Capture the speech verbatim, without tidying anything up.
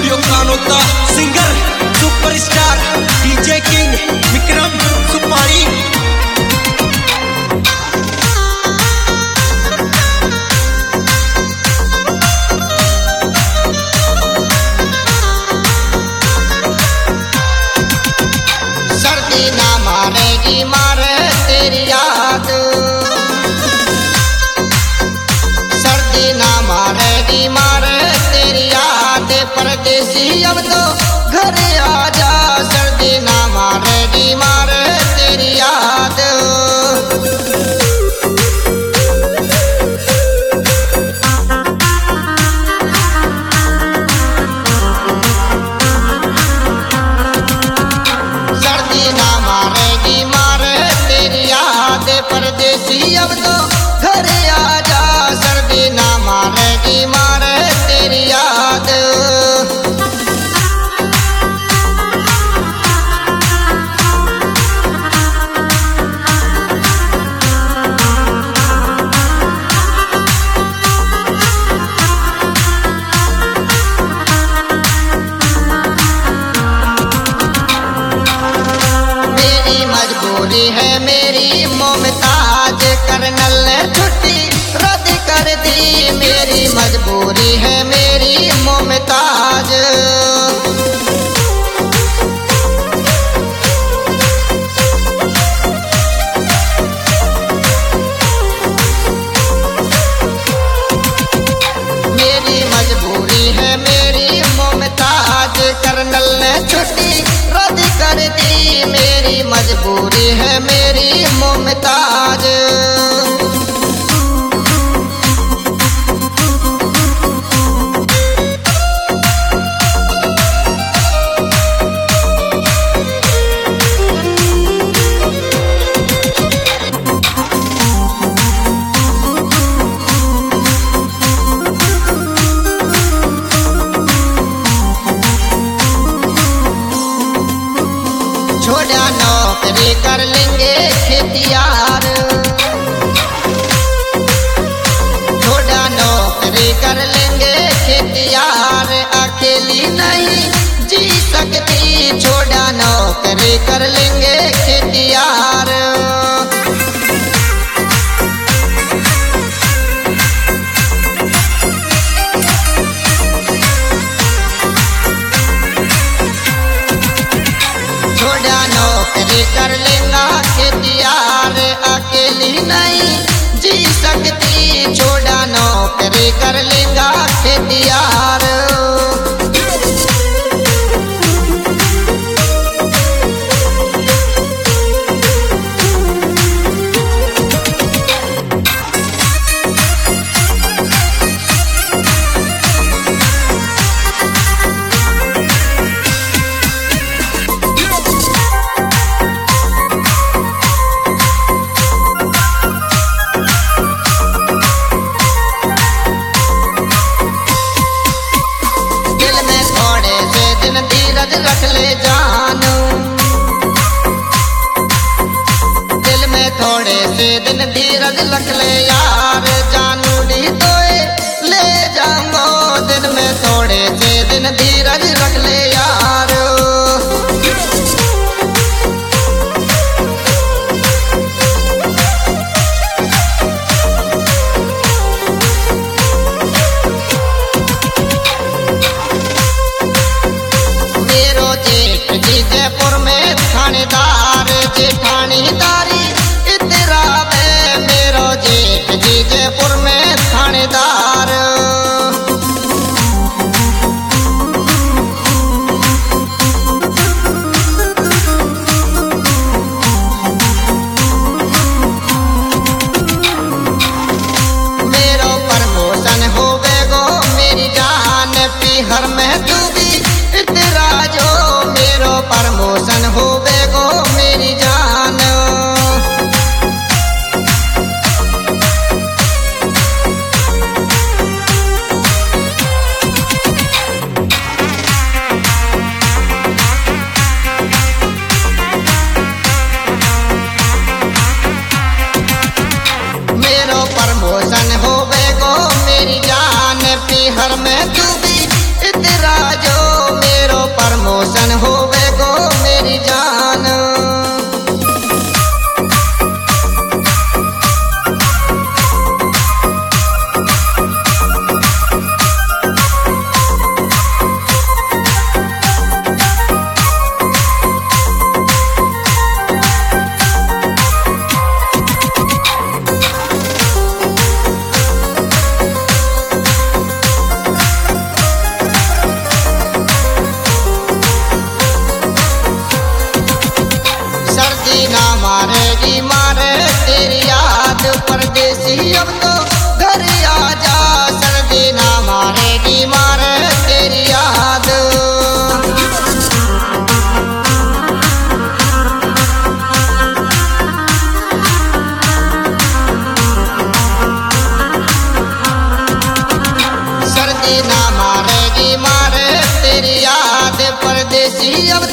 Studio Kanota singer superstar DJ king Vikram Supari. सर्दी ना मारेगी मारे तेरी याद, सर्दी ना मारेगी मारे तेरी याद, परदेसी अब तो घर आजा। सर्दी ना मारेगी मारे तेरी याद। सर्दी ना मारेगी मारे तेरी याद, परदेसी अब तो घर आजा। सर्दी ना मारेगी मारे तेरी याद। मेरी मजबूरी है मेरी मुमताज, कर्नल ने छुट्टी रद्द कर दी। मेरी मजबूरी है मेरी मुमताज। मेरी मजबूरी है मेरी मुमताज, कर्नल ने छुट्टी रद्द कर दी। मेरी मजबूरी है मेरी मुमताज। छोड़ा नौकरी कर लेंगे खेतियार, छोड़ा नौकरी कर लेंगे खेतियार, अकेली नहीं जी सकती। छोड़ा नौकरी कर लेंगे खेतियार। छोड़ा नौकरी कर लेंगा खेतियार, अकेली नहीं जी सकती। छोड़ा नौकरी कर लेंगा खेतियार। दिल में थोड़े से दिन धीरज रख ले जान, दिल में थोड़े से दिन धीरज रख ले यार। जानू डी तोए ले जाऊंगो, दिल में थोड़े से दिन धीरज रख ले यार। मेरो जेठ जी जयपुर में थानेदार, जेठानीदारी इतरा में। मेरो जेठ जी जयपुर में थानेदार। मेरो प्रमोशन हो गए गो मेरी जान, पीहर में तू भी इतरा जो। मेरो प्रमोशन हो गए गो मेरी जान। मेरो प्रमोशन हो गए गो मेरी जान, पीहर में तू भी इतरा जो। प्रमोशन होवे गो मेरी जान। सर्दी ना मारेगी मारे तेरी याद परदेसी अब तो घर आजा। सर्दी ना मारेगी मारे तेरी याद। सर्दी ना मारेगी मारे तेरी याद परदेसी अब